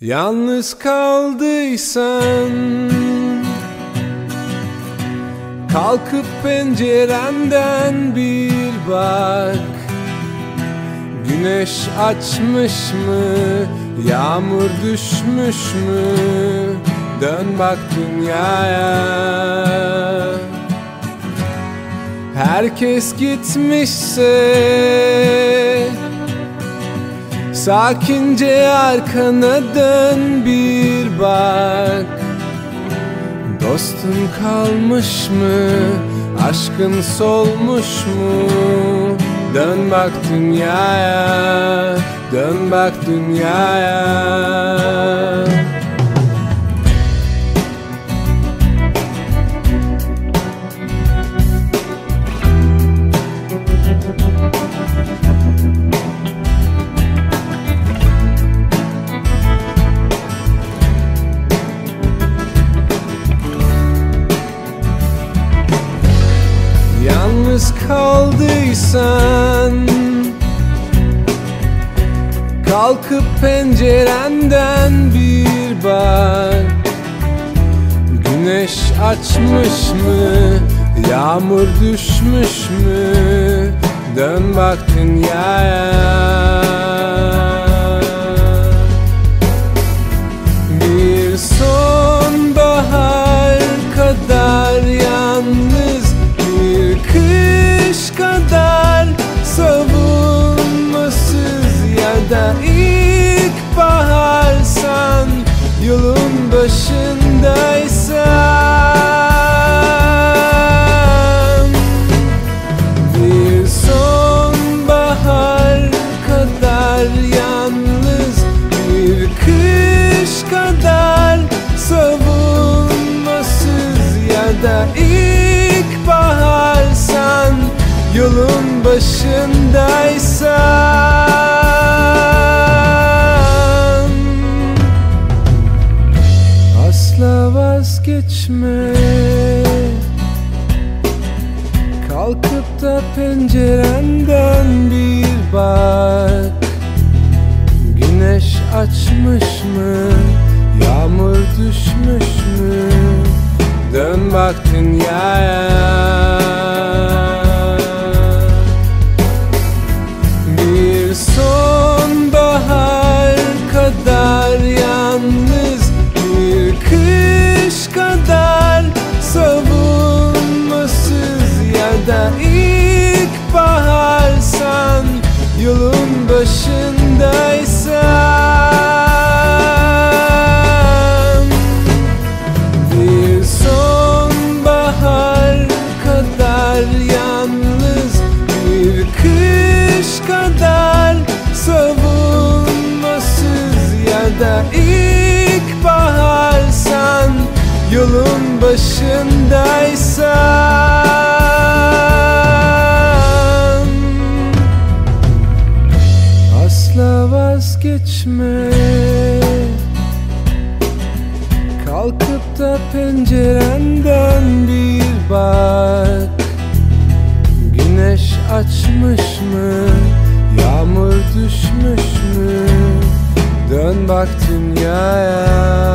Yalnız kaldıysan kalkıp pencerenden bir bak. Güneş açmış mı, yağmur düşmüş mü? Dön bak dünyaya. Herkes gitmişse sakince arkana dön bir bak. Dostun kalmış mı, aşkın solmuş mu? Dön bak dünyaya, dön bak dünyaya. Yalnız kaldıysan kalkıp pencerenden bir bak. Güneş açmış mı, yağmur düşmüş mü? Dön bak dünyaya. Bir sonbahar kadar yalnız, bir kış kadar savunmasız, ya da ilkbaharsan, yolun başındaysan. Bir sonbahar kadar yalnız, bir kış kadar savunmasız, ya da ilkbaharsan, yolun başındaysan. Asla vazgeçme, kalkıp da pencerenden bir bak. Güneş açmış mı, yağmur düşmüş mü? Dön bak dünyaya. Bir sonbahar kadar yalnız, bir kış kadar savunmasız, ya da ilkbaharsan, yolun başındaysan. Bir sonbahar kadar yalnız, bir kış kadar savunmasız, ya da ilkbaharsan, yolun başındaysan. Asla vazgeçme, kalkıp da pencerenden bir bak. Güneş açmış mı, yağmur düşmüş mü? Dön bak dünyaya.